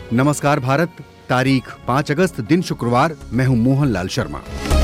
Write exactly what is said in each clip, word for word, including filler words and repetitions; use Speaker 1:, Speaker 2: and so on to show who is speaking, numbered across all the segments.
Speaker 1: नमस्कार भारत, तारीख पाँच अगस्त, दिन शुक्रवार। मैं हूं मोहनलाल शर्मा।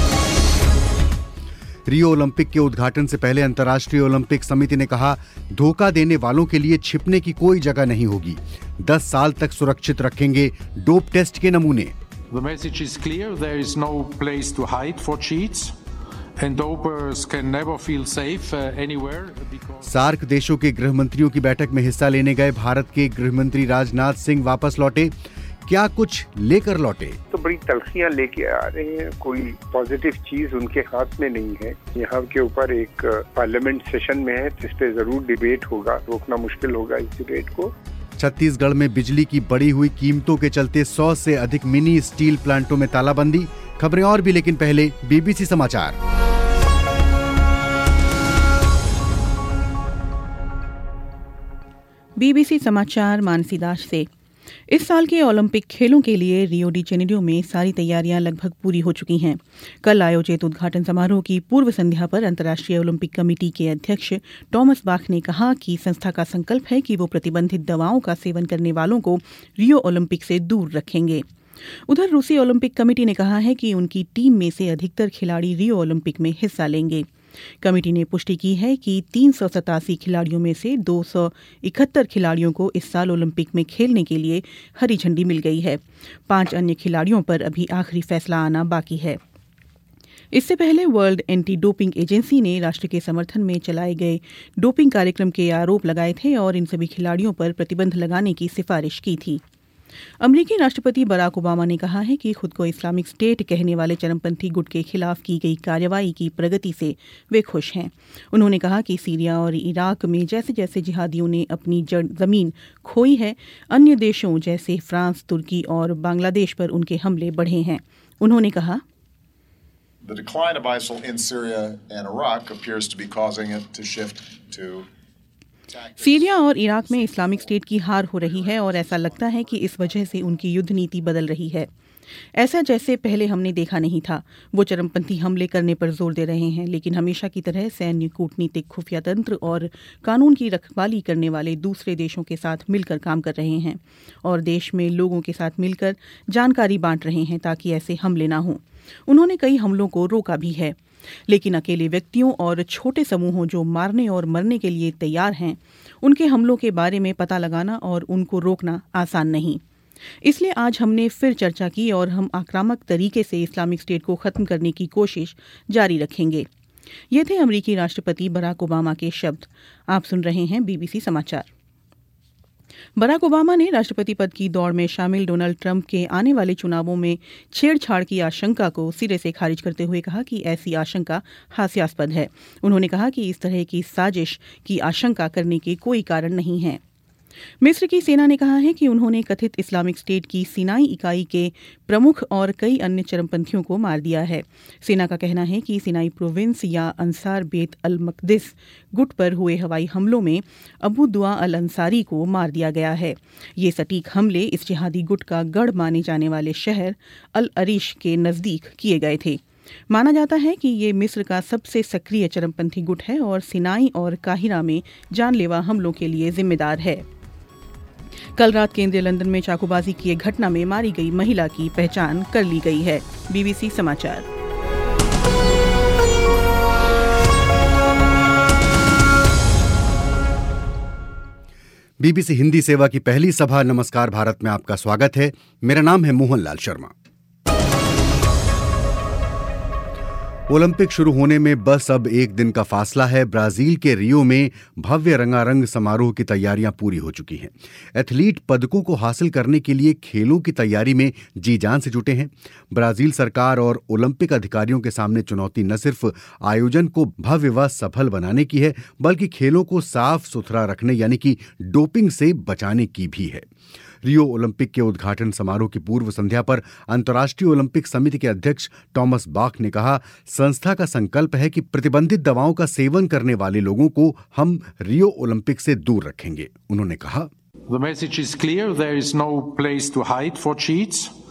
Speaker 1: रियो ओलंपिक के उद्घाटन से पहले अंतर्राष्ट्रीय ओलंपिक समिति ने कहा, धोखा देने वालों के लिए छिपने की कोई जगह नहीं होगी। दस साल तक सुरक्षित रखेंगे डोप टेस्ट के नमूने।
Speaker 2: The message is clear. There is no place to hide for cheats. And dopers can never feel safe uh, anywhere because...
Speaker 1: SAARC देशों के गृह मंत्रियों की बैठक में हिस्सा लेने गए भारत के गृह मंत्री राजनाथ सिंह वापस लौटे। क्या कुछ लेकर लौटे?
Speaker 3: तो बड़ी तलखियां लेके आ रहे हैं, कोई पॉजिटिव चीज उनके हाथ में नहीं है। यहाँ के ऊपर एक पार्लियामेंट सेशन में है, जिस पे जरूर डिबेट होगा, रोकना मुश्किल होगा इस डिबेट को।
Speaker 1: छत्तीसगढ़ में बिजली की बढ़ी हुई कीमतों के चलते सौ से अधिक मिनी स्टील प्लांटों में तालाबंदी। खबरें और भी, लेकिन पहले बीबीसी समाचार।
Speaker 4: बीबीसी समाचार मानसी दास से। इस साल के ओलंपिक खेलों के लिए रियो डी जेनेरियो में सारी तैयारियां लगभग पूरी हो चुकी हैं। कल आयोजित उद्घाटन समारोह की पूर्व संध्या पर अंतर्राष्ट्रीय ओलंपिक कमेटी के अध्यक्ष टॉमस बाख ने कहा कि संस्था का संकल्प है कि वो प्रतिबंधित दवाओं का सेवन करने वालों को रियो ओलंपिक से दूर रखेंगे। उधर रूसी ओलंपिक कमेटी ने कहा है कि उनकी टीम में से अधिकतर खिलाड़ी रियो ओलंपिक में हिस्सा लेंगे। कमेटी ने पुष्टि की है कि तीन सौ सतासी खिलाड़ियों में से दो सौ इकहत्तर खिलाड़ियों को इस साल ओलंपिक में खेलने के लिए हरी झंडी मिल गई है। पांच अन्य खिलाड़ियों पर अभी आखिरी फैसला आना बाकी है। इससे पहले वर्ल्ड एंटी डोपिंग एजेंसी ने राष्ट्र के समर्थन में चलाए गए डोपिंग कार्यक्रम के आरोप लगाए थे और इन सभी खिलाड़ियों पर प्रतिबंध लगाने की सिफारिश की थी। अमेरिकी राष्ट्रपति बराक ओबामा ने कहा है कि खुद को इस्लामिक स्टेट कहने वाले चरमपंथी गुट के खिलाफ की गई कार्रवाई की प्रगति से वे खुश हैं। उन्होंने कहा कि सीरिया और इराक में जैसे जैसे जिहादियों ने अपनी जमीन खोई है, अन्य देशों जैसे फ्रांस, तुर्की और बांग्लादेश पर उनके हमले बढ़े हैं। उन्होंने कहा,
Speaker 5: The decline of ISIL in Syria and Iraq appears to be causing it to shift to
Speaker 4: Syria और इराक में इस्लामिक स्टेट की हार हो रही है और ऐसा लगता है कि इस वजह से उनकी युद्ध नीति बदल रही है। ऐसा जैसे पहले हमने देखा नहीं था। वो चरमपंथी हमले करने पर जोर दे रहे हैं, लेकिन हमेशा की तरह सैन्य, कूटनीतिक, खुफिया तंत्र और कानून की रखवाली करने वाले दूसरे देशों के साथ मिलकर काम कर रहे हैं और देश में लोगों के साथ मिलकर जानकारी बांट रहे हैं ताकि ऐसे हमले ना हों। उन्होंने कई हमलों को रोका भी है, लेकिन अकेले व्यक्तियों और छोटे समूहों जो मारने और मरने के लिए तैयार हैं, उनके हमलों के बारे में पता लगाना और उनको रोकना आसान नहीं। इसलिए आज हमने फिर चर्चा की और हम आक्रामक तरीके से इस्लामिक स्टेट को खत्म करने की कोशिश जारी रखेंगे। ये थे अमेरिकी राष्ट्रपति बराक ओबामा के शब्द। आप सुन रहे हैं बीबीसी समाचार। बराक ओबामा ने राष्ट्रपति पद की दौड़ में शामिल डोनाल्ड ट्रंप के आने वाले चुनावों में छेड़छाड़ की आशंका को सिरे से खारिज करते हुए कहा कि ऐसी आशंका हास्यास्पद है। उन्होंने कहा कि इस तरह की साजिश की आशंका करने के कोई कारण नहीं है। मिस्र की सेना ने कहा है कि उन्होंने कथित इस्लामिक स्टेट की सिनाई इकाई के प्रमुख और कई अन्य चरमपंथियों को मार दिया है। सेना का कहना है कि सिनाई प्रोविंस या अंसार बेत अल मकदिस गुट पर हुए हवाई हमलों में अबू दुआ अल अंसारी को मार दिया गया है। ये सटीक हमले इस जिहादी गुट का गढ़ माने जाने वाले शहर अल अरीश के नज़दीक किए गए थे। माना जाता है कि ये मिस्र का सबसे सक्रिय चरमपंथी गुट है और सिनाई और काहिरा में जानलेवा हमलों के लिए जिम्मेदार है। कल रात केंद्रीय लंदन में चाकूबाजी की एक घटना में मारी गई महिला की पहचान कर ली गई है। बीबीसी समाचार।
Speaker 1: बीबीसी हिंदी सेवा की पहली सभा नमस्कार भारत में आपका स्वागत है। मेरा नाम है मोहनलाल शर्मा। ओलंपिक शुरू होने में बस अब एक दिन का फासला है। ब्राजील के रियो में भव्य रंगारंग समारोह की तैयारियां पूरी हो चुकी हैं। एथलीट पदकों को हासिल करने के लिए खेलों की तैयारी में जी जान से जुटे हैं। ब्राजील सरकार और ओलंपिक अधिकारियों के सामने चुनौती न सिर्फ आयोजन को भव्य व सफल बनाने की है, बल्कि खेलों को साफ सुथरा रखने यानी कि डोपिंग से बचाने की भी है। रियो ओलंपिक के उद्घाटन समारोह की पूर्व संध्या पर अंतर्राष्ट्रीय ओलंपिक समिति के अध्यक्ष टॉमस बाख ने कहा, संस्था का संकल्प है कि प्रतिबंधित दवाओं का सेवन करने वाले लोगों को हम रियो ओलंपिक से दूर रखेंगे। उन्होंने कहा,
Speaker 2: The message is clear. There is no place to hide for cheats.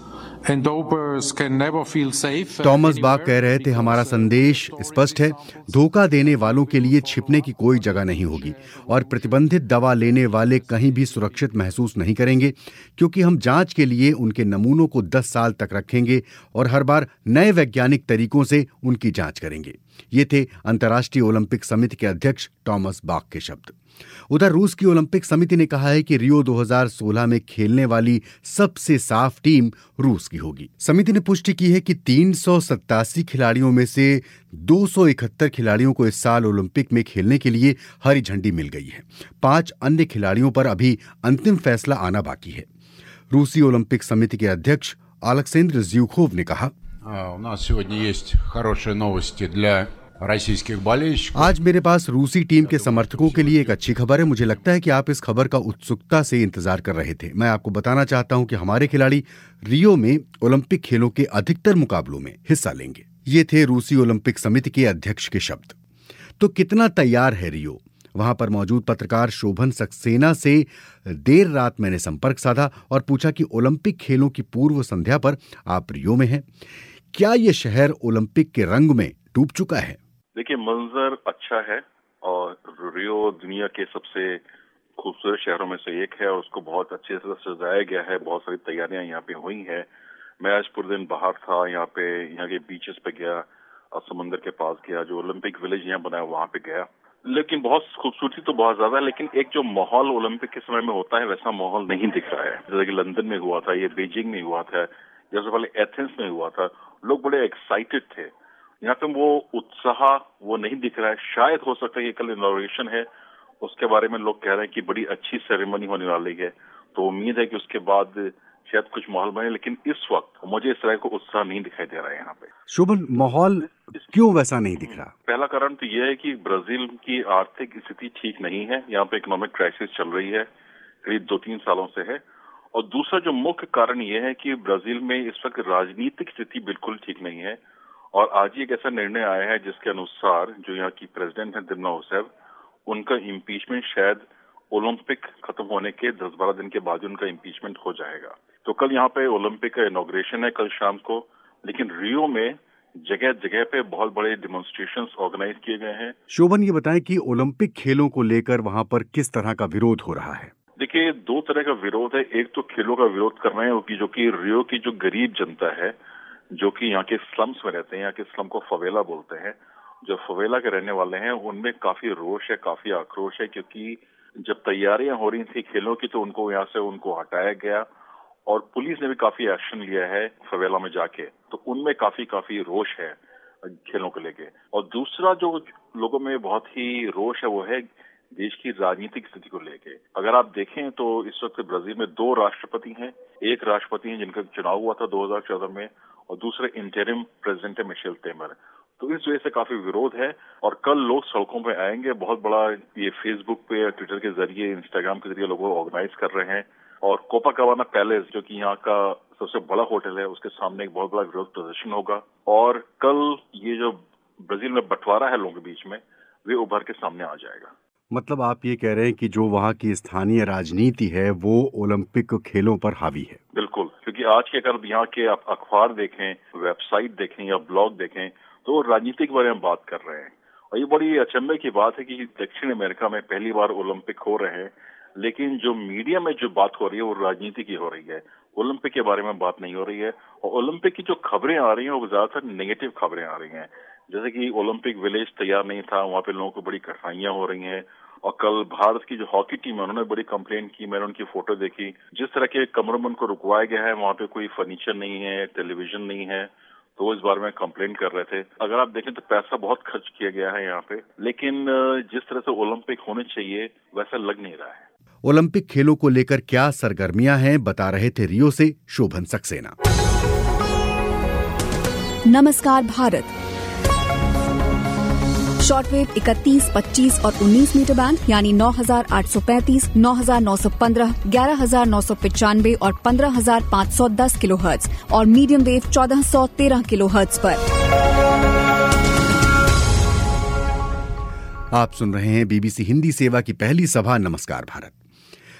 Speaker 2: and dopers can never feel safe.
Speaker 1: Tomas Bach कह रहे थे, हमारा संदेश स्पष्ट है, धोखा देने वालों के लिए छिपने की कोई जगह नहीं होगी और प्रतिबंधित दवा लेने वाले कहीं भी सुरक्षित महसूस नहीं करेंगे, क्योंकि हम जांच के लिए उनके नमूनों को दस साल तक रखेंगे और हर बार नए वैज्ञानिक तरीकों से उनकी जांच करेंगे। ये थे अंतर्राष्ट्रीय ओलंपिक समिति के अध्यक्ष टॉमस बाक के शब्द। उधर रूस की ओलंपिक समिति ने कहा है कि रियो दो हज़ार सोलह में खेलने वाली सबसे साफ टीम रूस की होगी। समिति ने पुष्टि की है कि तीन सौ सत्तासी खिलाड़ियों में से दो सौ इकहत्तर खिलाड़ियों को इस साल ओलंपिक में खेलने के लिए हरी झंडी मिल गई है। पांच अन्य खिलाड़ियों पर अभी अंतिम फैसला आना बाकी है। रूसी ओलंपिक समिति के अध्यक्ष अलेक्सेंद्र ज़्युखोव ने कहा,
Speaker 6: у нас сегодня есть хорошие новости для российских болельщиков.
Speaker 1: आज मेरे पास रूसी टीम के समर्थकों के लिए एक अच्छी खबर है। मुझे लगता है कि आप इस खबर का उत्सुकता से इंतजार कर रहे थे। मैं आपको बताना चाहता हूं कि हमारे खिलाड़ी रियो में ओलंपिक खेलों के अधिकतर मुकाबलों में हिस्सा लेंगे। ये थे रूसी ओलंपिक समिति के अध्यक्ष के शब्द। तो कितना तैयार है रियो? वहां पर मौजूद पत्रकार शोभन सक्सेना से देर रात मैंने संपर्क साधा और पूछा कि ओलंपिक खेलों की पूर्व संध्या पर आप रियो में हैं, क्या ये शहर ओलंपिक के रंग में डूब चुका है?
Speaker 7: देखिए, मंजर अच्छा है और रियो दुनिया के सबसे खूबसूरत शहरों में से एक है और उसको बहुत अच्छे से सजाया गया है। बहुत सारी तैयारियां यहाँ पे हुई हैं। मैं आज पूरे दिन बाहर था, यहाँ पे यहाँ के बीचेस पे गया और समुद्र के पास गया, जो ओलंपिक विलेज यहाँ बनाया वहाँ पे गया। लेकिन बहुत खूबसूरती तो बहुत ज्यादा है, लेकिन एक जो माहौल ओलंपिक के समय में होता है वैसा माहौल नहीं दिख रहा है। जैसे कि लंदन में हुआ था, ये बीजिंग में हुआ था, जैसे पहले एथेंस में हुआ था, लोग बड़े एक्साइटेड थे। यहाँ पे वो उत्साह वो नहीं दिख रहा है। शायद हो सकता है कि कल इनॉग्रेशन है, उसके बारे में लोग कह रहे हैं कि बड़ी अच्छी सेरेमनी होने वाली है, तो उम्मीद है कि उसके बाद शायद कुछ माहौल बने। लेकिन इस वक्त मुझे इस तरह को उत्साह नहीं दिखाई दे रहा है यहाँ पे।
Speaker 1: शोभन, माहौल क्यों वैसा नहीं दिख रहा?
Speaker 7: पहला कारण तो यह है कि ब्राजील की आर्थिक स्थिति ठीक नहीं है। यहाँ पे इकोनॉमिक क्राइसिस चल रही है, करीब दो तीन सालों से है। और दूसरा जो मुख्य कारण यह है कि ब्राजील में इस वक्त राजनीतिक स्थिति बिल्कुल ठीक नहीं है। और आज ही एक ऐसा निर्णय आया है जिसके अनुसार जो यहाँ की प्रेसिडेंट है दिल्मा रूसेफ, उनका इम्पीचमेंट शायद ओलंपिक खत्म होने के दस बारह दिन के बाद उनका इम्पीचमेंट हो जाएगा। तो कल यहाँ पे ओलंपिक का इनॉग्रेशन है कल शाम को, लेकिन रियो में जगह जगह पे बहुत बड़े डिमॉन्स्ट्रेशंस ऑर्गेनाइज किए गए हैं।
Speaker 1: शोभन, ये बताएं कि ओलंपिक खेलों को लेकर वहाँ पर किस तरह का विरोध हो रहा है?
Speaker 7: देखिए, दो तरह का विरोध है। एक तो खेलों का विरोध कर रहे हैं जो कि रियो की जो गरीब जनता है, जो कि यहाँ के स्लम्स में रहते हैं, यहाँ के स्लम को फवेला बोलते हैं, जो फवेला के रहने वाले हैं, उनमें काफी रोष है, काफी आक्रोश है, क्योंकि जब तैयारियां हो रही थी खेलों की तो उनको यहाँ से उनको हटाया गया और पुलिस ने भी काफी एक्शन लिया है फवेला में जाके, तो उनमें काफी काफी रोष है खेलों को लेके। और दूसरा जो लोगों में बहुत ही रोष है वो है देश की राजनीतिक स्थिति को लेके। अगर आप देखें तो इस वक्त ब्राजील में दो राष्ट्रपति हैं। एक राष्ट्रपति हैं जिनका चुनाव हुआ था दो हज़ार चौदह में और दूसरे इंटरिम प्रेसिडेंट है मिशेल तेमर। तो इस वजह से काफी विरोध है और कल लोग सड़कों पे आएंगे। बहुत बड़ा ये फेसबुक पे, ट्विटर के जरिए, इंस्टाग्राम के जरिए लोगों को ऑर्गेनाइज कर रहे हैं। और कोपाकाबाना पैलेस जो कि यहाँ का सबसे बड़ा होटल है, उसके सामने एक बहुत बड़ा विरोध प्रदर्शन होगा। और कल ये जो ब्राजील में बंटवारा है लोगों के बीच में, वे उभर के सामने आ जाएगा।
Speaker 1: मतलब आप ये कह रहे हैं कि जो वहाँ की स्थानीय राजनीति है वो ओलंपिक खेलों पर हावी है? बिल्कुल,
Speaker 7: क्योंकि आज के अगर यहाँ के आप अखबार देखें, वेबसाइट देखें या ब्लॉग देखें तो राजनीति के बारे में बात कर रहे हैं। और ये बड़ी अचंभे की बात है कि दक्षिण अमेरिका में पहली बार ओलंपिक हो रहे हैं, लेकिन जो मीडिया में जो बात हो रही है वो राजनीति की हो रही है, ओलंपिक के बारे में बात नहीं हो रही है। और ओलंपिक की जो खबरें आ रही हैं वो ज्यादातर नेगेटिव खबरें आ रही हैं, जैसे कि ओलंपिक विलेज तैयार नहीं था, वहाँ पे लोगों को बड़ी कठिनाइयां हो रही हैं। और कल भारत की जो हॉकी टीम है उन्होंने बड़ी कंप्लेंट की, मैंने उनकी फोटो देखी। जिस तरह के कमरों में उनको रुकवाया गया है वहाँ पे कोई फर्नीचर नहीं है, टेलीविजन नहीं है, तो इस बारे में कंप्लेंट कर रहे थे। अगर आप देखें तो पैसा बहुत खर्च किया गया है यहाँ पे, लेकिन जिस तरह से ओलंपिक होने चाहिए वैसा लग नहीं रहा है।
Speaker 1: ओलंपिक खेलों को लेकर क्या सरगर्मियां हैं, बता रहे थे रियो से शोभन सक्सेना।
Speaker 8: नमस्कार भारत। शॉर्टवेव इकतीस, पच्चीस और उन्नीस मीटर बैंड यानी नौ हजार आठ सौ पैंतीस, नौ हजार नौ सौ पंद्रह, ग्यारह हजार नौ सौ पचानवे और पंद्रह हजार पाँच सौ दस किलोहर्ट्ज और मीडियम वेव चौदह सौ तेरह किलोहर्ट्ज पर।
Speaker 1: आप सुन रहे हैं बीबीसी हिंदी सेवा की पहली सभा नमस्कार भारत।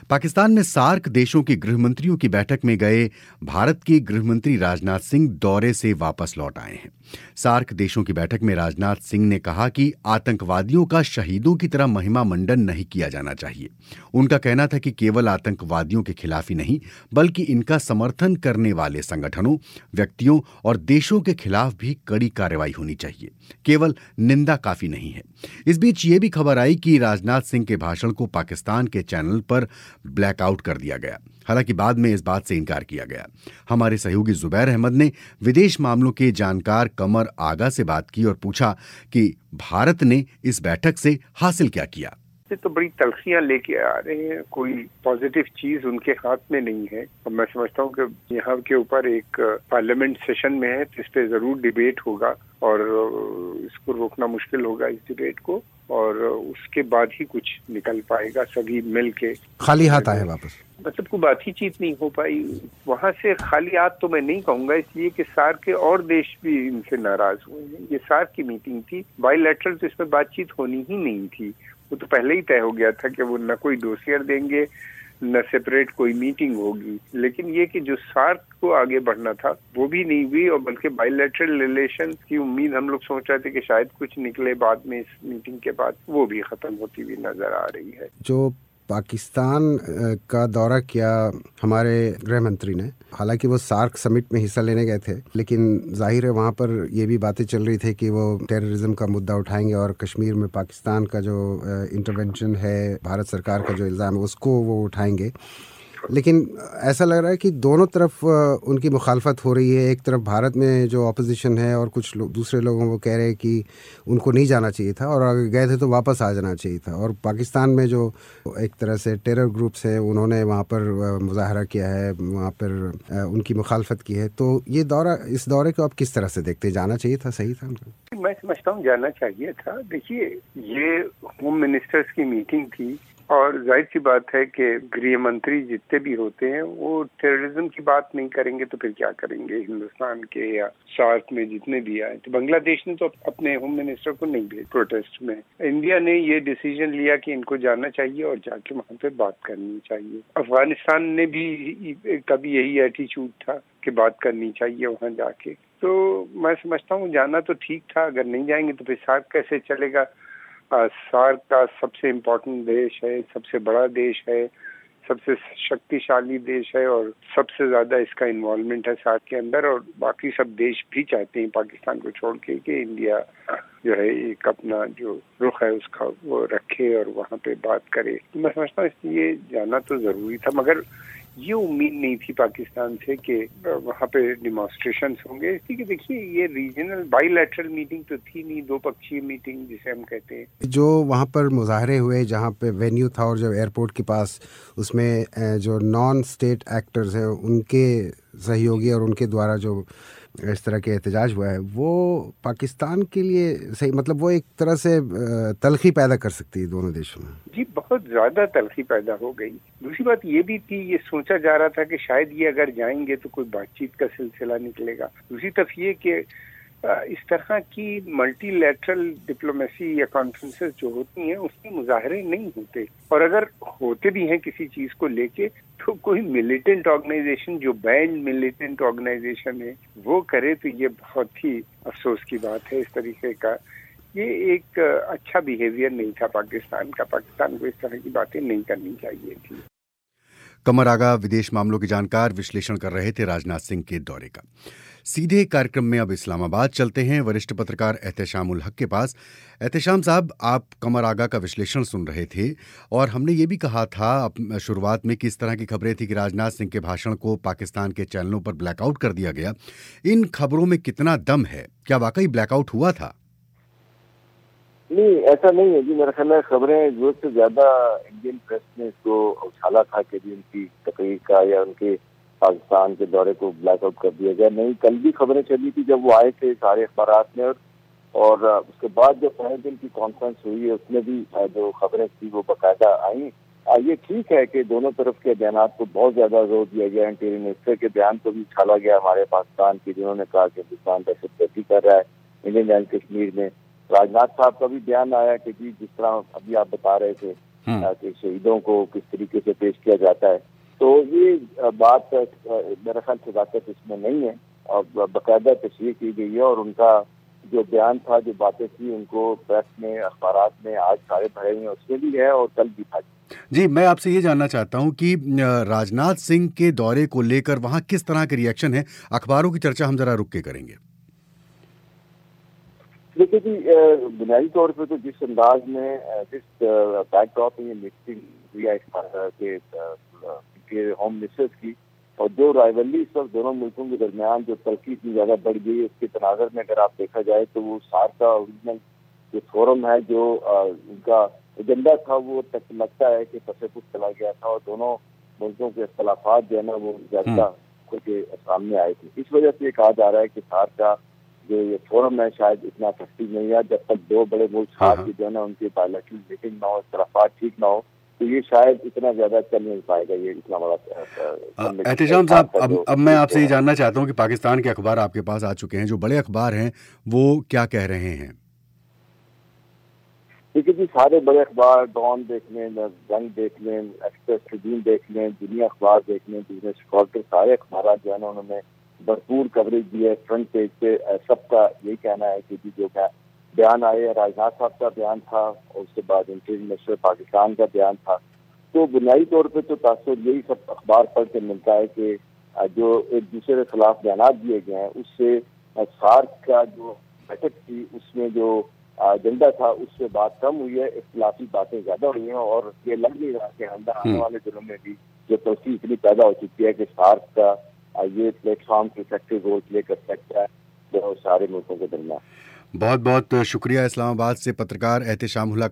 Speaker 1: पाकिस्तान में सार्क देशों के गृहमंत्रियों की बैठक में गए भारत के गृहमंत्री राजनाथ सिंह दौरे से वापस लौट आए हैं। सार्क देशों की बैठक में राजनाथ सिंह ने कहा कि आतंकवादियों का शहीदों की तरह महिमा मंडन नहीं किया जाना चाहिए। उनका कहना था कि केवल आतंकवादियों के खिलाफ ही नहीं, बल्कि इनका समर्थन करने वाले संगठनों, व्यक्तियों और देशों के खिलाफ भी कड़ी कार्रवाई होनी चाहिए। केवल निंदा काफी नहीं है। इस बीच ये भी खबर आई कि राजनाथ सिंह के भाषण को पाकिस्तान के चैनल पर ब्लैकआउट कर दिया गया। हालांकि बाद में इस बात से इनकार किया गया। हमारे सहयोगी जुबैर अहमद ने विदेश मामलों के जानकार कमर आगा से बात की और पूछा कि भारत ने इस बैठक से हासिल क्या किया।
Speaker 3: तो बड़ी तलखियां लेके आ रहे हैं, कोई पॉजिटिव चीज उनके हाथ में नहीं है। और मैं समझता हूँ कि यहाँ के ऊपर एक पार्लियामेंट सेशन में है, इस पे जरूर डिबेट होगा और इसको रोकना मुश्किल होगा इस डिबेट को, और उसके बाद ही कुछ निकल पाएगा। सभी मिल के
Speaker 9: खाली हाथ आए वापस,
Speaker 3: मतलब कोई बातचीत नहीं हो पाई वहां से। खाली हाथ तो मैं नहीं कहूंगा, इसलिए कि सार्क के और देश भी इनसे नाराज हुए हैं। ये सार्क की मीटिंग थी, बायलैटरल, तो इसमें बातचीत होनी ही नहीं थी। वो तो पहले ही तय हो गया था कि वो न कोई डोसियर देंगे न सेपरेट कोई मीटिंग होगी। लेकिन ये कि जो सार्क को आगे बढ़ना था वो भी नहीं हुई, और बल्कि बायलैटरल रिलेशन की उम्मीद हम लोग सोच रहे थे कि शायद कुछ निकले बाद में इस मीटिंग के बाद, वो भी खत्म होती हुई नजर आ रही है।
Speaker 9: जो पाकिस्तान का दौरा किया हमारे गृह मंत्री ने, हालांकि वो सार्क समिट में हिस्सा लेने गए थे, लेकिन जाहिर है वहाँ पर ये भी बातें चल रही थी कि वो टेररिज्म का मुद्दा उठाएंगे और कश्मीर में पाकिस्तान का जो इंटरवेंशन है, भारत सरकार का जो इल्ज़ाम है, उसको वो उठाएंगे। लेकिन ऐसा लग रहा है कि दोनों तरफ उनकी मुखालफत हो रही है। एक तरफ भारत में जो ऑपोजिशन है और कुछ लो, दूसरे लोगों वो कह रहे हैं कि उनको नहीं जाना चाहिए था और अगर गए थे तो वापस आ जाना चाहिए था। और पाकिस्तान में जो एक तरह से टेरर ग्रुप्स हैं उन्होंने वहाँ पर मुजाहरा किया है, वहाँ पर उनकी मुखालफत की है। तो ये दौरा, इस दौरे को आप किस तरह से देखते हैं? जाना चाहिए था, सही था उनको?
Speaker 3: मैं समझता हूँ जाना चाहिए था। देखिए, ये होम मिनिस्टर्स की मीटिंग थी और जाहिर सी बात है कि गृह मंत्री जितने भी होते हैं वो टेररिज्म की बात नहीं करेंगे तो फिर क्या करेंगे। हिंदुस्तान के या सार्क में जितने भी आए, तो बांग्लादेश ने तो अपने होम मिनिस्टर को नहीं भेजा प्रोटेस्ट में। इंडिया ने ये डिसीजन लिया कि इनको जाना चाहिए और जाके वहाँ पे बात करनी चाहिए। अफगानिस्तान ने भी कभी यही एटीट्यूड था कि बात करनी चाहिए वहाँ जाके। तो मैं समझता हूँ जाना तो ठीक था। अगर नहीं जाएंगे तो फिर सार्क कैसे चलेगा? सार्क का सबसे इम्पोर्टेंट देश है, सबसे बड़ा देश है, सबसे शक्तिशाली देश है और सबसे ज्यादा इसका इन्वॉल्वमेंट है सार्क के अंदर। और बाकी सब देश भी चाहते हैं पाकिस्तान को छोड़ के कि इंडिया जो है एक अपना जो रुख है उसका वो रखे और वहाँ पे बात करे। तो मैं समझता हूँ इसलिए जाना तो जरूरी था, मगर ये उम्मीद नहीं थी पाकिस्तान से कि वहाँ पे डिमॉन्स्ट्रेशंस होंगे। इसलिए देखिए, ये रीजनल बायलैटरल मीटिंग तो थी नहीं, दो पक्षीय मीटिंग जिसे हम कहते हैं।
Speaker 9: जो वहाँ पर मुजाहरे हुए, जहाँ पे वेन्यू था और जब एयरपोर्ट के पास, उसमें जो नॉन स्टेट एक्टर्स हैं उनके सहयोगी और उनके द्वारा जो इस तरह के एहतजाज हुआ है, वो पाकिस्तान के लिए सही, मतलब वो एक तरह से तलखी पैदा कर सकती है दोनों देशों में। जी,
Speaker 3: बहुत ज्यादा तलखी पैदा हो गई। दूसरी बात ये भी थी, ये सोचा जा रहा था कि शायद ये अगर जाएंगे तो कोई बातचीत का सिलसिला निकलेगा। दूसरी तरफ ये कि इस तरह की मल्टीलैटरल डिप्लोमेसी या कॉन्फ्रेंसेस जो होती हैं उसमें मुजाहरे नहीं होते, और अगर होते भी हैं किसी चीज को लेके तो कोई मिलिटेंट ऑर्गेनाइजेशन जो बैंड मिलिटेंट ऑर्गेनाइजेशन है वो करे, तो ये बहुत ही अफसोस की बात है। इस तरीके का ये एक अच्छा बिहेवियर नहीं था पाकिस्तान का। पाकिस्तान को इस तरह की बातें नहीं करनी चाहिए थी।
Speaker 1: कमर आगा विदेश मामलों के जानकार विश्लेषण कर रहे थे राजनाथ सिंह के दौरे का। सीधे कार्यक्रम में अब इस्लामाबाद चलते हैं, वरिष्ठ पत्रकार एहतेशाम उल हक के पास। एहतेशाम साहब, आप कमर आगा का विश्लेषण सुन रहे थे और हमने ये भी कहा था शुरुआत में कि इस तरह की खबरें थी कि राजनाथ सिंह के भाषण को पाकिस्तान के चैनलों पर ब्लैकआउट कर दिया गया। इन खबरों में कितना दम है? क्या वाकई ब्लैकआउट हुआ था?
Speaker 10: नहीं, ऐसा नहीं है जी। मेरा ख्याल है खबरें जरूरत से ज्यादा इंडियन प्रेस ने इसको उछाला था कि जी उनकी तकरीर का या उनके पाकिस्तान के दौरे को ब्लैकआउट कर दिया गया। नहीं, कल भी खबरें चली थी जब वो आए थे सारे अखबारात में, और, और उसके बाद जो पहले दिन की कॉन्फ्रेंस हुई है उसमें भी जो खबरें थी वो बाकायदा आई। ये ठीक है कि दोनों तरफ के बयान को बहुत ज्यादा जोर दिया गया। इंटीरियर मिनिस्टर के बयान को भी उछाला गया हमारे पाकिस्तान के, जिन्होंने कहा कि हिंदुस्तान दहशतगर्दी कर रहा है इंडियन एंड कश्मीर में। राजनाथ साहब का भी बयान आया कि जी जिस तरह अभी आप बता रहे थे कि शहीदों को किस तरीके से पेश किया जाता है। तो ये बात मेरे ख्याल से वाकई इसमें नहीं है और बाकायदा तशरीह की गई है और उनका जो बयान था, जो बातें थी, उनको प्रेस में, अखबारात में आज सारे भरे हुए उसमें भी है और कल भी था।
Speaker 1: जी, मैं आपसे ये जानना चाहता हूँ कि राजनाथ सिंह के दौरे को लेकर वहाँ किस तरह के रिएक्शन है? अखबारों की चर्चा हम जरा रुक के करेंगे।
Speaker 10: देखिए जी, बुनियादी तौर पे तो जिस अंदाज में, जिस बैकड्रॉप में ये मीटिंग हुई है के, के होम मिनिस्टर्स की, और जो राइवलरी इस वक्त दोनों मुल्कों के दरमियान जो तलखी इतनी ज्यादा बढ़ गई है, उसके तनाजर में अगर आप देखा जाए तो वो सार्क का ओरिजिनल जो फोरम है, जो उनका एजेंडा था, वो तक लगता है कि फंसे कुछ चला गया था और दोनों मुल्कों के इख्तलाफात जो है ना वो ज्यादा खुद के सामने आए थे। इस वजह से कहा जा रहा है कि सार्क का जो ये फोरम है शायद इतना इफेक्टिव नहीं है। जब तक दो बड़े मुल्क साथ जो है ना उनकी बायलैटरल मीटिंग ना हो, इख्तलाफात ठीक ना हो, तो ये शायद इतना ज्यादा चल नहीं पाएगा। ये इतना बड़ा
Speaker 1: एहतेशाम साहब, अब अब मैं आपसे ये जानना चाहता हूँ कि पाकिस्तान के अखबार आपके पास आ चुके हैं, जो बड़े अखबार हैं वो क्या कह रहे हैं?
Speaker 10: देखिए जी, सारे बड़े अखबार, डॉन देख लें, जंग देख लें, एक्सप्रेस ट्रिब्यून देख लें, दुनिया अखबार देख लें, बिजनेस रिपोर्टर, सारे अखबार जो है ना उन्होंने भरपूर कवरेज दी है। फ्रंट पेज पे सबका यही कहना है कि जो क्या बयान आए, राजनाथ साहब का बयान था और उसके बाद इंटीरियर मिनिस्टर पाकिस्तान का बयान था। तो बुनियादी तौर पे तो तासुर यही सब अखबार पढ़ के मिलता है कि जो एक दूसरे के खिलाफ बयान दिए गए हैं, उससे सार्क का जो बैठक थी उसमें जो एजेंडा था उससे बात कम हुई है, इख्तिलाफी बातें ज्यादा हुई हैं और ये लग नहीं रहा कि आने वाले दिनों में भी जो तोसी इतनी पैदा हो चुकी है कि सार्क का ये प्लेटफॉर्म इफेक्टिव रोल प्ले कर सकता है जो सारे मुल्कों के दरमियान।
Speaker 1: बहुत बहुत शुक्रिया इस्लामाबाद से पत्रकार एहतेशाम उल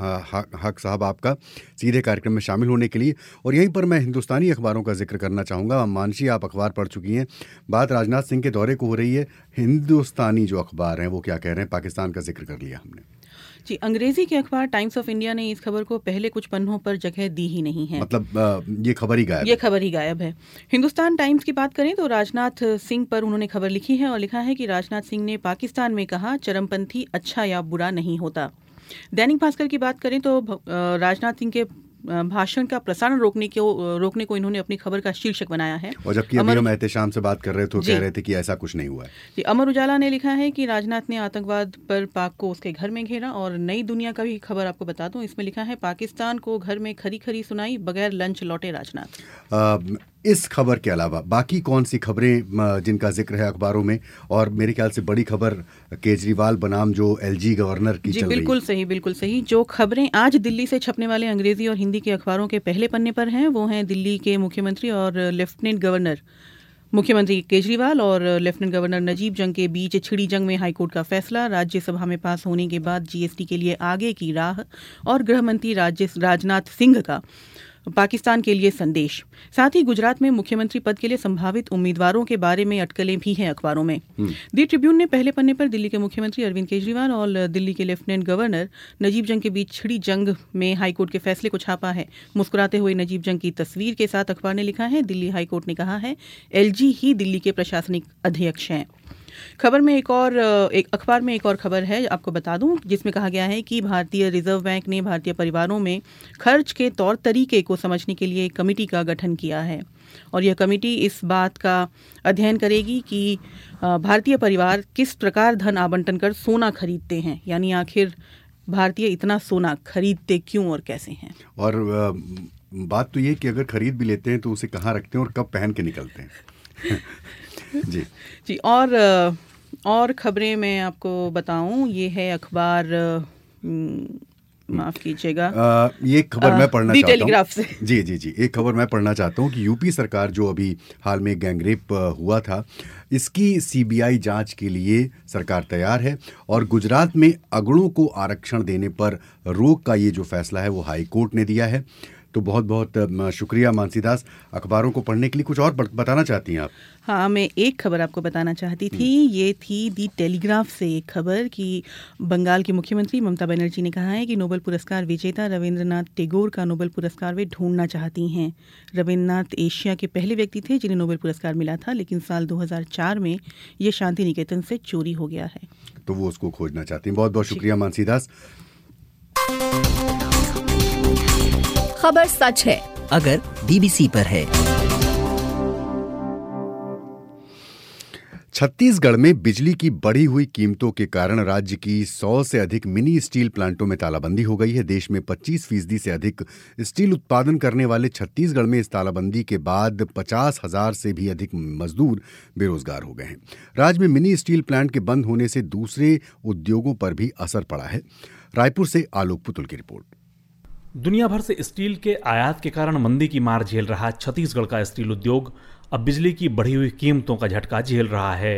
Speaker 1: हक साहब आपका सीधे कार्यक्रम में शामिल होने के लिए। और यहीं पर मैं हिंदुस्तानी अखबारों का जिक्र करना चाहूँगा। मानसी, आप अखबार पढ़ चुकी हैं, बात राजनाथ सिंह के दौरे को हो रही है। हिंदुस्तानी जो अखबार हैं वो क्या कह रहे हैं? पाकिस्तान का जिक्र कर लिया हमने
Speaker 4: जी। अंग्रेजी के अखबार टाइम्स ऑफ इंडिया ने इस खबर को पहले कुछ पन्नों पर जगह दी ही नहीं है।
Speaker 1: मतलब ये खबर ही गायब
Speaker 4: ये खबर ही गायब है। हिंदुस्तान टाइम्स की बात करें तो राजनाथ सिंह पर उन्होंने खबर लिखी है और लिखा है कि राजनाथ सिंह ने पाकिस्तान में कहा चरमपंथी अच्छा या बुरा नहीं होता। दैनिक भास्कर की बात करें तो राजनाथ सिंह के भाषण का प्रसारण रोकने को रोकने को इन्होंने अपनी खबर का शीर्षक बनाया है।
Speaker 1: और जबकि अभी हम एहतेशाम से बात कर रहे थे तो कह रहे थे कि ऐसा कुछ नहीं हुआ है।
Speaker 4: जी, अमर उजाला ने लिखा है कि राजनाथ ने आतंकवाद पर पाक को उसके घर में घेरा। और नई दुनिया का भी खबर आपको बता दूं, इसमें लिखा है पाकिस्तान को घर में खरी खरी सुनाई, बगैर लंच लौटे राजनाथ।
Speaker 1: आ, इस खबर के अलावा बाकी कौन सी खबरें जिनका जिक्र है अखबारों में? और मेरे ख्याल से बड़ी खबर केजरीवाल बनाम जो एलजी गवर्नर की
Speaker 4: जी,
Speaker 1: चल
Speaker 4: बिल्कुल
Speaker 1: रही।
Speaker 4: सही बिल्कुल सही। जो खबरें आज दिल्ली से छपने वाले अंग्रेजी और हिंदी के अखबारों के पहले पन्ने पर हैं वो हैं दिल्ली के मुख्यमंत्री और लेफ्टिनेंट गवर्नर मुख्यमंत्री केजरीवाल और लेफ्टिनेंट गवर्नर नजीब जंग के बीच छिड़ी जंग में हाईकोर्ट का फैसला, राज्यसभा में पास होने के बाद जीएसटी के लिए आगे की राह, और गृह मंत्री राजनाथ सिंह का पाकिस्तान के लिए संदेश। साथ ही गुजरात में मुख्यमंत्री पद के लिए संभावित उम्मीदवारों के बारे में अटकलें भी हैं अखबारों में। दी ट्रिब्यून ने पहले पन्ने पर दिल्ली के मुख्यमंत्री अरविंद केजरीवाल और दिल्ली के लेफ्टिनेंट गवर्नर नजीब जंग के बीच छिड़ी जंग में हाईकोर्ट के फैसले को छापा है। मुस्कुराते हुए नजीब जंग की तस्वीर के साथ अखबार ने लिखा है दिल्ली हाईकोर्ट ने कहा है एलजी ही दिल्ली के प्रशासनिक अध्यक्ष हैं। खबर में एक और एक अखबार में एक और खबर है आपको बता दूं, जिसमें कहा गया है कि भारतीय रिजर्व बैंक ने भारतीय परिवारों में खर्च के तौर तरीके को समझने के लिए एक कमेटी का गठन किया है और यह कमेटी इस बात का अध्ययन करेगी कि भारतीय परिवार किस प्रकार धन आवंटन कर सोना खरीदते हैं, यानी आखिर भारतीय इतना सोना खरीदते क्यों और कैसे हैं।
Speaker 1: और बात तो ये कि अगर खरीद भी लेते हैं तो उसे कहाँ रखते हैं और कब पहन के निकलते हैं। जी
Speaker 4: जी और और खबरें मैं आपको बताऊं, ये है अखबार, माफ कीजिएगा,
Speaker 1: ये खबर मैं पढ़ना चाहता हूं
Speaker 4: टेलीग्राफ से।
Speaker 1: जी जी जी एक खबर मैं पढ़ना चाहता हूं कि यूपी सरकार जो अभी हाल में गैंगरेप हुआ था, इसकी सीबीआई जांच के लिए सरकार तैयार है। और गुजरात में अगड़ों को आरक्षण देने पर रोक का ये जो फैसला है वो हाई कोर्ट ने दिया है। तो बहुत बहुत शुक्रिया मानसी दास। अखबारों को पढ़ने के लिए कुछ और बताना चाहती हैं आप?
Speaker 4: हाँ, मैं एक खबर आपको बताना चाहती थी। ये थी दी टेलीग्राफ से एक खबर कि बंगाल की मुख्यमंत्री ममता बनर्जी ने कहा है कि नोबेल पुरस्कार विजेता रविंद्रनाथ टैगोर का नोबेल पुरस्कार वे ढूंढना चाहती हैं। रविंद्रनाथ एशिया के पहले व्यक्ति थे जिन्हें नोबेल पुरस्कार मिला था, लेकिन साल दो हज़ार चार में ये शांति निकेतन से चोरी हो गया है,
Speaker 1: तो वो उसको खोजना चाहती हैं। बहुत बहुत शुक्रिया मानसी दास।
Speaker 8: खबर सच है
Speaker 11: अगर बीबीसी पर है।
Speaker 1: छत्तीसगढ़ में बिजली की बढ़ी हुई कीमतों के कारण राज्य की सौ से अधिक मिनी स्टील प्लांटों में तालाबंदी हो गई है। देश में पच्चीस फीसदी से अधिक स्टील उत्पादन करने वाले छत्तीसगढ़ में इस तालाबंदी के बाद पचास हजार से भी अधिक मजदूर बेरोजगार हो गए हैं। राज्य में मिनी स्टील प्लांट के बंद होने से दूसरे उद्योगों पर भी असर पड़ा है। रायपुर से आलोक पुतुल की रिपोर्ट।
Speaker 12: दुनिया भर से स्टील के आयात के कारण मंदी की मार झेल रहा छत्तीसगढ़ का स्टील उद्योग अब बिजली की बढ़ी हुई कीमतों का झटका झेल रहा है।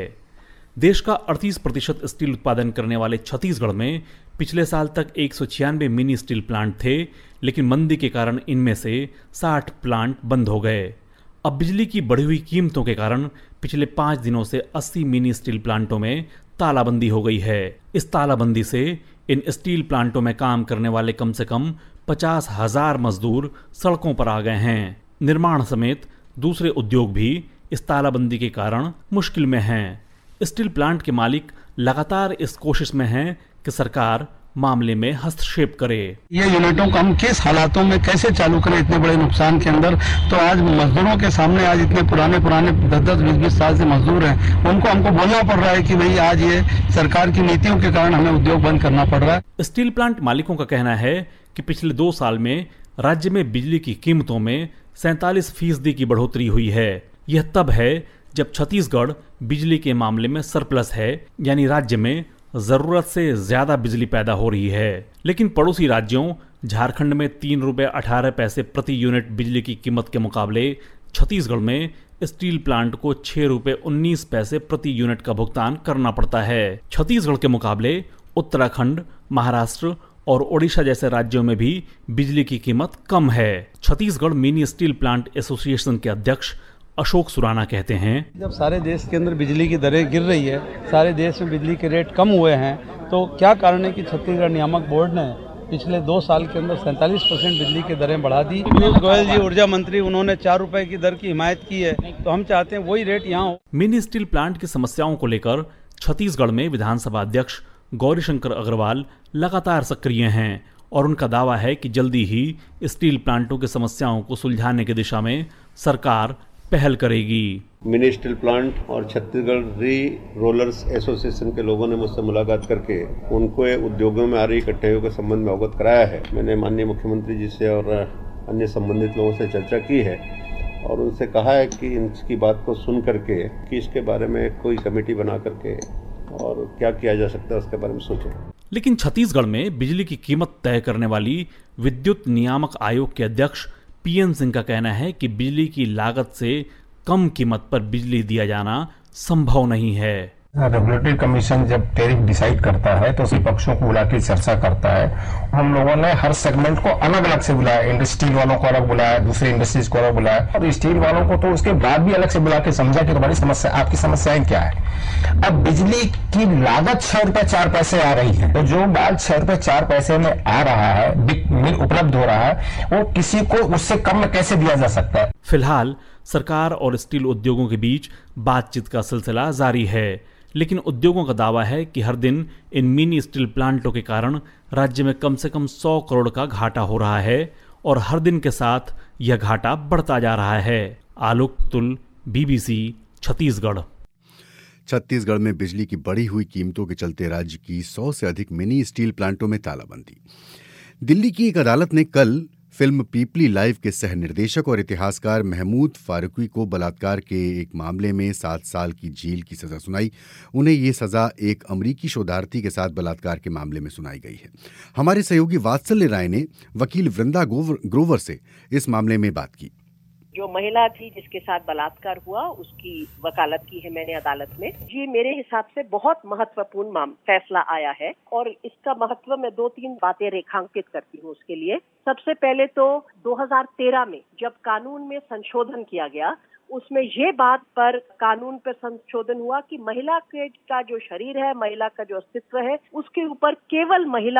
Speaker 12: देश का अड़तीस प्रतिशत स्टील उत्पादन करने वाले छत्तीसगढ़ में पिछले साल तक एक सौ छियानवे मिनी स्टील प्लांट थे, लेकिन मंदी के कारण इनमें से साठ प्लांट बंद हो गए। अब बिजली की बढ़ी हुई कीमतों के कारण पिछले पांच दिनों से अस्सी मिनी स्टील प्लांटों में तालाबंदी हो गई है। इस तालाबंदी से इन स्टील प्लांटों में काम करने वाले कम से कम पचास हजार मजदूर सड़कों पर आ गए हैं। निर्माण समेत दूसरे उद्योग भी इस तालाबंदी के कारण मुश्किल में हैं। स्टील प्लांट के मालिक लगातार इस कोशिश में हैं कि सरकार मामले में हस्तक्षेप करे।
Speaker 13: ये यूनिटों को हम किस हालातों में कैसे चालू करें इतने बड़े नुकसान के अंदर। तो आज मजदूरों के सामने आज इतने पुराने पुराने दस दस बीस बीस साल से मजदूर हैं, उनको हमको बोलना पड़ रहा है कि भाई आज ये सरकार की नीतियों के कारण हमें उद्योग बंद करना पड़ रहा है।
Speaker 12: स्टील प्लांट मालिकों का कहना है कि पिछले दो साल में राज्य में बिजली की कीमतों में सैंतालीस फीसदी की बढ़ोतरी हुई है। यह तब है जब छत्तीसगढ़ बिजली के मामले में सरप्लस है, यानी राज्य में जरूरत से ज्यादा बिजली पैदा हो रही है। लेकिन पड़ोसी राज्यों झारखंड में तीन रुपए अठारह पैसे प्रति यूनिट बिजली की कीमत के मुकाबले छत्तीसगढ़ में स्टील प्लांट को छह रुपए उन्नीस पैसे प्रति यूनिट का भुगतान करना पड़ता है। छत्तीसगढ़ के मुकाबले उत्तराखंड, महाराष्ट्र और ओडिशा जैसे राज्यों में भी बिजली की कीमत कम है। Chhattisgarh mini steel plant association के अध्यक्ष अशोक सुराना कहते हैं,
Speaker 13: जब सारे देश के अंदर बिजली की दरें गिर रही है, सारे देश में बिजली के रेट कम हुए हैं, तो क्या कारण है कि छत्तीसगढ़ नियामक बोर्ड ने पिछले दो साल के अंदर सैंतालीस परसेंट बिजली की दरें बढ़ा दी। पीयूष गोयल जी ऊर्जा मंत्री, उन्होंने चार रुपए की दर की हिमायत की है, तो हम चाहते हैं वही रेट यहाँ हो।
Speaker 12: मिनी स्टील प्लांट की समस्याओं को लेकर छत्तीसगढ़ में विधानसभा अध्यक्ष गौरीशंकर अग्रवाल लगातार सक्रिय हैं और उनका दावा है कि जल्दी ही स्टील प्लांटों की समस्याओं को सुलझाने की दिशा में सरकार पहल करेगी।
Speaker 14: मिनी स्टील प्लांट और छत्तीसगढ़ री रोलर्स एसोसिएशन के लोगों ने मुझसे मुलाकात करके उनको उद्योगों में आ रही कठिनाइयों के संबंध में अवगत कराया है। मैंने माननीय मुख्यमंत्री जी से और अन्य संबंधित लोगों से चर्चा की है और उनसे कहा है कि इनकी बात को सुन करके कि इसके बारे में कोई कमेटी बना करके और क्या किया जा सकता है उसके बारे में सोचें।
Speaker 12: लेकिन छत्तीसगढ़ में बिजली की कीमत तय करने वाली विद्युत नियामक आयोग के अध्यक्ष पीएन सिंह का कहना है कि बिजली की लागत से कम कीमत पर बिजली दिया जाना संभव नहीं है।
Speaker 15: रेगुलेटरी कमीशन जब टैरिफ डिसाइड करता है तो सभी पक्षों को बुला के चर्चा करता है। हम लोगों ने हर सेगमेंट को अलग अलग से बुलाया, स्टील वालों को अलग बुलाया, दूसरे इंडस्ट्रीज को अलग बुलाया और स्टील वालों को तो उसके बाद भी अलग से बुला के समझा कि तुम्हारी समस्या, आपकी समस्याएं क्या है। अब बिजली की लागत छह रुपए चार पैसे आ रही है, तो जो माल छह रुपए चार पैसे में आ रहा है, उपलब्ध हो रहा है, वो किसी को उससे कम में कैसे दिया जा सकता है।
Speaker 12: फिलहाल सरकार और स्टील उद्योगों के बीच बातचीत का सिलसिला जारी है, लेकिन उद्योगों का दावा है कि हर दिन इन मिनी स्टील प्लांटों के कारण राज्य में कम से कम सौ करोड़ का घाटा हो रहा है और हर दिन के साथ यह घाटा बढ़ता जा रहा है। आलोक पुतुल, बीबीसी, छत्तीसगढ़।
Speaker 1: छत्तीसगढ़ में बिजली की बढ़ी हुई कीमतों के चलते राज्य की सौ से अधिक मिनी स्टील प्लांटों में तालाबंदी। दिल्ली की एक अदालत ने कल फिल्म पीपली लाइव के सह निर्देशक और इतिहासकार महमूद फारूकी को बलात्कार के एक मामले में सात साल की जेल की सजा सुनाई। उन्हें ये सजा एक अमरीकी शोधार्थी के साथ बलात्कार के मामले में सुनाई गई है। हमारे सहयोगी वात्सल्य राय ने वकील वृंदा ग्रोवर से इस मामले में बात की।
Speaker 16: जो महिला थी जिसके साथ बलात्कार हुआ, उसकी वकालत की है मैंने अदालत में। ये मेरे हिसाब से बहुत महत्वपूर्ण फैसला आया है और इसका महत्व मैं दो तीन बातें रेखांकित करती हूँ उसके लिए। सबसे पहले तो दो हज़ार तेरह में जब कानून में संशोधन किया गया, उसमें ये बात पर कानून पर संशोधन हुआ कि महिला के का जो शरीर है, महिला का जो अस्तित्व है, उसके ऊपर केवल महिला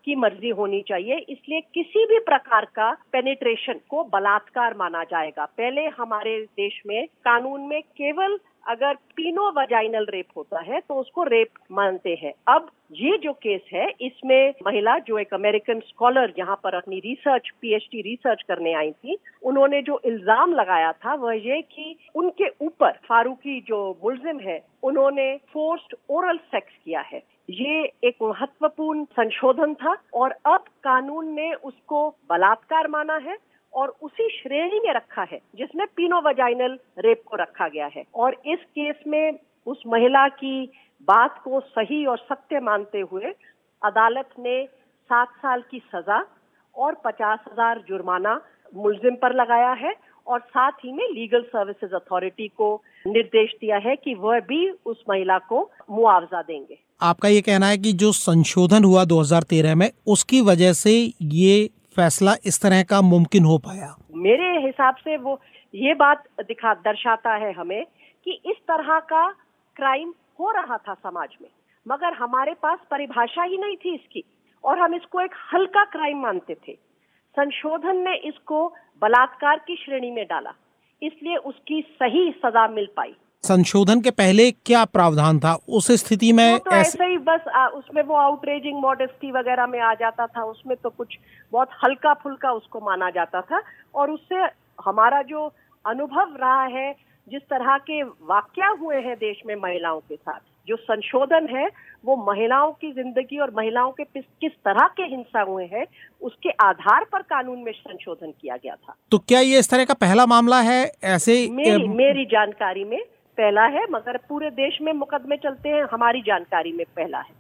Speaker 16: की मर्जी होनी चाहिए। इसलिए किसी भी प्रकार का पेनिट्रेशन को बलात्कार माना जाएगा। पहले हमारे देश में कानून में केवल अगर पीनो वजाइनल रेप होता है तो उसको रेप मानते हैं। अब ये जो केस है इसमें महिला जो एक अमेरिकन स्कॉलर यहाँ पर अपनी रिसर्च पीएचडी रिसर्च करने आई थी, उन्होंने जो इल्जाम लगाया था वह ये कि उनके ऊपर फारूकी जो मुल्जिम है उन्होंने फोर्स्ड ओरल सेक्स किया है। ये एक महत्वपूर्ण संशोधन था और अब कानून ने उसको बलात्कार माना है और उसी श्रेणी में रखा है जिसमें पीनो वजाइनल रेप को रखा गया है। और इस केस में उस महिला की बात को सही और सत्य मानते हुए अदालत ने सात साल की सजा और पचास हजार जुर्माना मुल्जिम पर लगाया है और साथ ही में लीगल सर्विसेज अथॉरिटी को निर्देश दिया है कि वह भी उस महिला को मुआवजा देंगे।
Speaker 17: आपका ये कहना है कि जो संशोधन हुआ दो हज़ार तेरह में उसकी वजह से ये फैसला इस तरह का मुमकिन हो पाया?
Speaker 16: मेरे हिसाब से वो ये बात दिखा दर्शाता है हमें कि इस तरह का क्राइम हो रहा था समाज में, मगर हमारे पास परिभाषा ही नहीं थी इसकी और हम इसको एक हल्का क्राइम मानते थे। संशोधन ने इसको बलात्कार की श्रेणी में डाला, इसलिए उसकी सही सजा मिल पाई।
Speaker 17: संशोधन के पहले क्या प्रावधान था उस स्थिति में?
Speaker 16: तो ऐसे ही बस आ, उसमें वो आउटरेजिंग मॉडेस्टी वगैरह में आ जाता था, उसमें तो कुछ बहुत हल्का फुल्का उसको माना जाता था। और उससे हमारा जो अनुभव रहा है, जिस तरह के वाकया हुए हैं देश में महिलाओं के साथ, जो संशोधन है वो महिलाओं की जिंदगी और महिलाओं के किस तरह के हिंसा हुए हैं उसके आधार पर कानून में संशोधन किया गया था।
Speaker 17: तो क्या ये इस तरह का पहला मामला है? ऐसे
Speaker 16: मेरी, मेरी जानकारी में पहला है, मगर पूरे देश में मुकदमे चलते हैं, हमारी जानकारी में पहला है।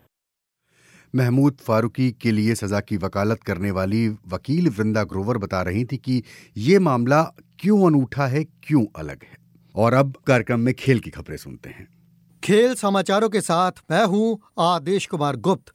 Speaker 1: महमूद फारूकी के लिए सजा की वकालत करने वाली वकील वृंदा ग्रोवर बता रही थी कि ये मामला क्यों अनूठा है, क्यों अलग है। और अब कार्यक्रम में खेल की खबरें सुनते हैं।
Speaker 18: खेल समाचारों के साथ मैं हूं आदेश कुमार गुप्त।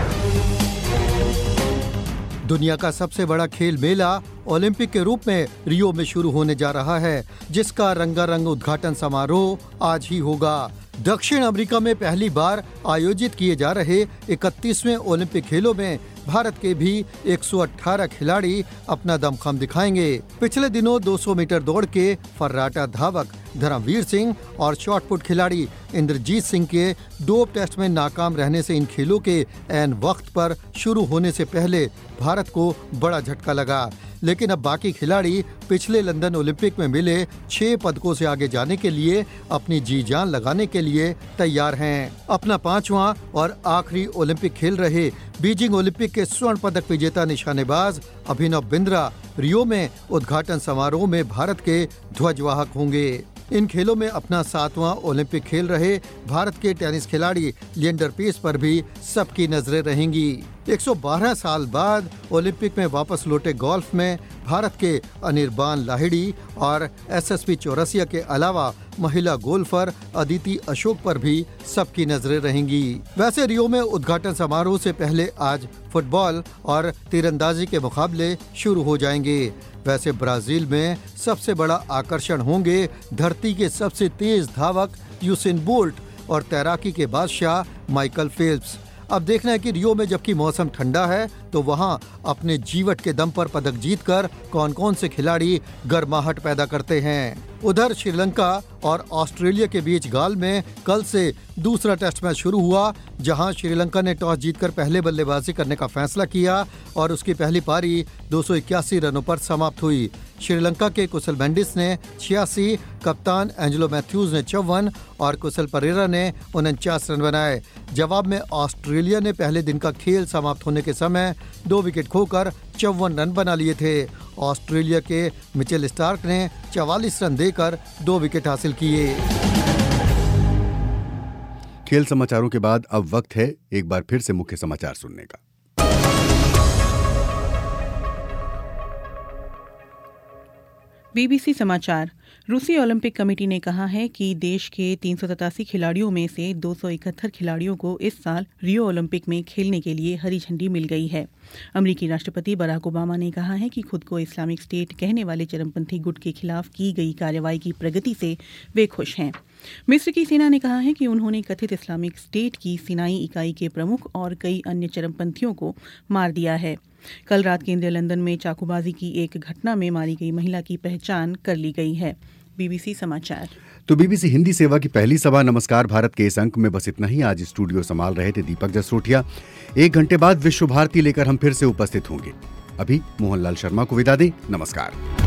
Speaker 18: दुनिया का सबसे बड़ा खेल मेला ओलंपिक के रूप में रियो में शुरू होने जा रहा है, जिसका रंगारंग उद्घाटन समारोह आज ही होगा। दक्षिण अमेरिका में पहली बार आयोजित किए जा रहे इकतीसवें ओलंपिक खेलों में भारत के भी एक सौ अठारह खिलाड़ी अपना दमखम दिखाएंगे। पिछले दिनों दो सौ मीटर दौड़ के फर्राटा धावक धर्मवीर सिंह और शॉटपुट खिलाड़ी इंद्रजीत सिंह के डोप टेस्ट में नाकाम रहने से इन खेलों के ऐन वक्त पर शुरू होने से पहले भारत को बड़ा झटका लगा। लेकिन अब बाकी खिलाड़ी पिछले लंदन ओलंपिक में मिले छह पदकों से आगे जाने के लिए अपनी जी जान लगाने के लिए तैयार हैं। अपना पांचवां और आखिरी ओलंपिक खेल रहे बीजिंग ओलंपिक के स्वर्ण पदक विजेता निशानेबाज अभिनव बिंद्रा रियो में उद्घाटन समारोह में भारत के ध्वजवाहक होंगे। इन खेलों में अपना सातवां ओलंपिक खेल रहे भारत के टेनिस खिलाड़ी लिएंडर पेस पर भी सबकी नजरें रहेंगी। एक सौ बारह साल बाद ओलंपिक में वापस लौटे गोल्फ में भारत के अनिर्बान लाहिड़ी और एसएसपी चौरसिया के अलावा महिला गोल्फर अदिति अशोक पर भी सबकी नजरें रहेंगी। वैसे रियो में उद्घाटन समारोह से पहले आज फुटबॉल और तीरंदाजी के मुकाबले शुरू हो जाएंगे। वैसे ब्राजील में सबसे बड़ा आकर्षण होंगे धरती के सबसे तेज धावक यूसेन बोल्ट और तैराकी के बादशाह माइकल फेल्प्स। अब देखना है कि रियो में जबकि मौसम ठंडा है तो वहां अपने जीवट के दम पर पदक जीतकर कौन कौन से खिलाड़ी गर्माहट पैदा करते हैं। उधर श्रीलंका और ऑस्ट्रेलिया के बीच गाल में कल से दूसरा टेस्ट मैच शुरू हुआ, जहां श्रीलंका ने टॉस जीतकर पहले बल्लेबाजी करने का फैसला किया और उसकी पहली पारी दो सौ इक्यासी रनों पर समाप्त हुई। श्रीलंका के कुशल मेंडिस ने छियासी, कप्तान एंजेलो मैथ्यूज ने चौवन और कुशल परेरा ने उनचास रन बनाए। जवाब में ऑस्ट्रेलिया ने पहले दिन का खेल समाप्त होने के समय दो विकेट खोकर चौवन रन बना लिए थे। ऑस्ट्रेलिया के मिचेल स्टार्क ने चवालीस रन देकर दो विकेट हासिल किए।
Speaker 1: खेल समाचारों के बाद अब वक्त है एक बार फिर से मुख्य समाचार सुनने का।
Speaker 4: बीबीसी समाचार। रूसी ओलंपिक कमेटी ने कहा है कि देश के तीन सौ सतासी खिलाड़ियों में से दो सौ इकहत्तर खिलाड़ियों को इस साल रियो ओलंपिक में खेलने के लिए हरी झंडी मिल गई है। अमेरिकी राष्ट्रपति बराक ओबामा ने कहा है कि खुद को इस्लामिक स्टेट कहने वाले चरमपंथी गुट के खिलाफ की गई कार्रवाई की प्रगति से वे खुश हैं। मिस्र की सेना ने कहा है कि उन्होंने कथित इस्लामिक स्टेट की सीनाई इकाई के प्रमुख और कई अन्य चरमपंथियों को मार दिया है। कल रात केंद्रीय लंदन में चाकूबाजी की एक घटना में मारी गई महिला की पहचान कर ली गई है। बीबीसी समाचार।
Speaker 1: तो बीबीसी हिंदी सेवा की पहली सभा नमस्कार भारत के इस अंक में बस इतना ही। आज स्टूडियो संभाल रहे थे दीपक जसरोटिया। एक घंटे बाद विश्व भारती लेकर हम फिर से उपस्थित होंगे। अभी मोहनलाल शर्मा को विदा दें। नमस्कार।